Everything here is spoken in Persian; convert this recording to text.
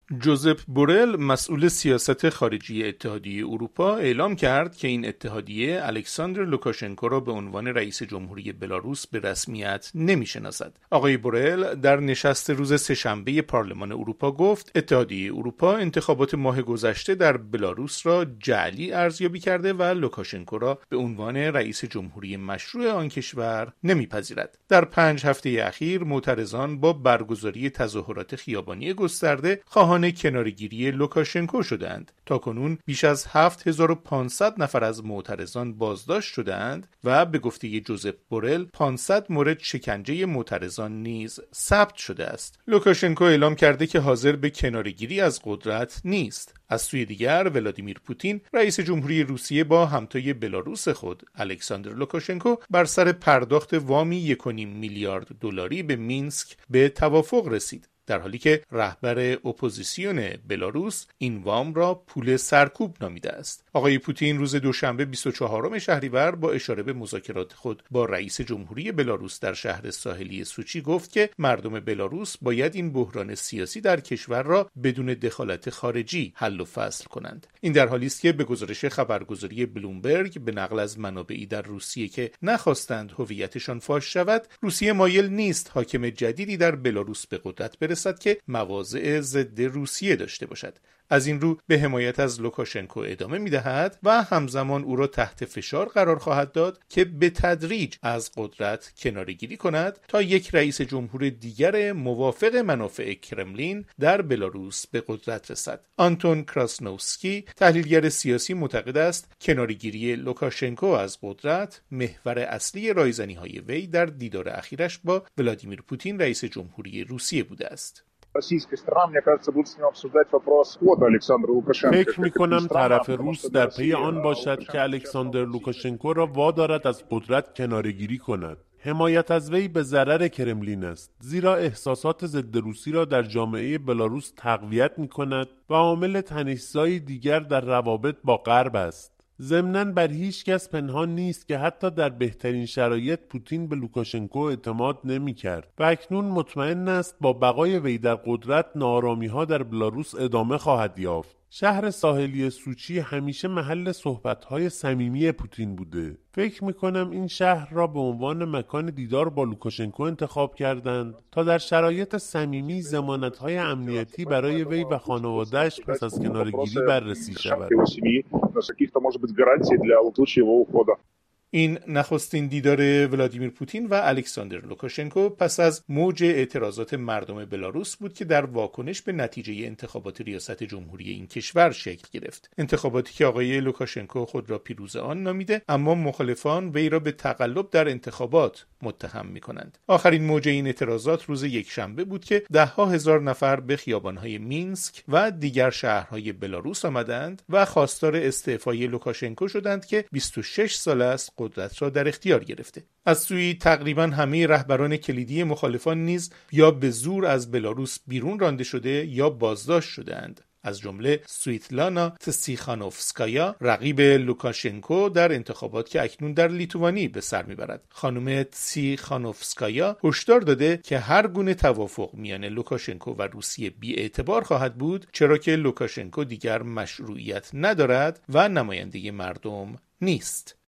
جوزپ بورل، مسئول سیاست خارجی اتحادیه اروپا، اعلام کرد که این اتحادیه الکساندر لوکاشنکو را به عنوان رئیس جمهوری بلاروس به رسمیت نمی‌شناسد. آقای بورل در نشست روز سه‌شنبه پارلمان اروپا گفت اتحادیه اروپا انتخابات ماه گذشته در بلاروس را جعلی ارزیابی کرده و لوکاشنکو را به عنوان رئیس جمهوری مشروع آن کشور نمی‌پذیرد. در 5 هفته اخیر معترضان با برگزاری تظاهرات خیابانی گسترده خواهان کناره‌گیری لوکاشنکو شدند. تاکنون بیش از 7500 نفر از معترضان بازداشت شدند و به گفته جوزپ بورل 500 مورد شکنجه معترضان نیز ثبت شده است. لوکاشنکو اعلام کرده که حاضر به کناره‌گیری از قدرت نیست. از سوی دیگر ولادیمیر پوتین رئیس جمهوری روسیه با همتای بلاروس خود الکساندر لوکاشنکو بر سر پرداخت وامی 1.5 میلیارد دلاری به مینسک به توافق رسید، در حالی که رهبر اپوزیسیون بلاروس این وام را پول سرکوب نامیده است. آقای پوتین روز دوشنبه 24 شهریور با اشاره به مذاکرات خود با رئیس جمهوری بلاروس در شهر ساحلی سوچی گفت که مردم بلاروس باید این بحران سیاسی در کشور را بدون دخالت خارجی حل و فصل کنند. این در حالی است که به گزارش خبرگزاری بلومبرگ به نقل از منابعی در روسیه که نخواستند هویتشان فاش شود، روسیه مایل نیست حاکم جدیدی در بلاروس به قدرت برسد که مواضع ضد روسیه داشته باشد. از این رو به حمایت از لوکاشنکو ادامه می‌دهد و همزمان او را تحت فشار قرار خواهد داد که به تدریج از قدرت کناره‌گیری کند تا یک رئیس جمهور دیگر موافق منافع کرملین در بلاروس به قدرت رسد. آنتون کراسنوفسکی، تحلیلگر سیاسی، معتقد است کناره‌گیری لوکاشنکو از قدرت محور اصلی رایزنی‌های وی در دیدار اخیرش با ولادیمیر پوتین رئیس جمهوری روسیه بوده است. فکر می‌کنم طرف روس در پی آن باشد که الکساندر لوکاشنکو را وادارد از قدرت کناره‌گیری کند. حمایت از وی به ضرر کرملین است، زیرا احساسات ضد روسی را در جامعه بلاروس تقویت می‌کند و عامل تنش‌زایی دیگر در روابط با غرب است. ضمناً بر هیچ کس پنهان نیست که حتی در بهترین شرایط پوتین به لوکاشنکو اعتماد نمی‌کرد و اکنون مطمئن است با بقای وی در قدرت ناآرامی‌ها در بلاروس ادامه خواهد یافت. شهر ساحلی سوچی همیشه محل صحبت‌های صمیمی پوتین بوده. فکر می‌کنم این شهر را به عنوان مکان دیدار با لوکاشنکو انتخاب کردند تا در شرایط صمیمی ضمانت‌های امنیتی برای وی و خانواده‌اش پس از کناره‌گیری بررسی شود. این نخستین دیدار ولادیمیر پوتین و الکساندر لوکاشنکو پس از موج اعتراضات مردم بلاروس بود که در واکنش به نتیجه انتخابات ریاست جمهوری این کشور شکل گرفت. انتخاباتی که آقای لوکاشنکو خود را پیروز آن نامیده، اما مخالفان وی را به تقلب در انتخابات متهم می‌کنند. آخرین موج این اعتراضات روز یکشنبه بود که ده‌ها هزار نفر به خیابان‌های مینسک و دیگر شهرهای بلاروس آمدند و خواستار استعفای لوکاشنکو شدند که 26 سال است قدرت را در اختیار گرفته. از سوی تقریبا همه رهبران کلیدی مخالفان نیز یا به زور از بلاروس بیرون رانده شده یا بازداشت شده‌اند، از جمله سویتلانا تسیخانوفسکایا، رقیب لوکاشنکو در انتخابات که اکنون در لیتوانی به سر میبرد. خانم تسیخانوفسکایا هشدار داده که هر گونه توافق میان لوکاشنکو و روسیه بی‌اعتبار خواهد بود، چرا که لوکاشنکو دیگر مشروعیت ندارد و نماینده مردم نیست.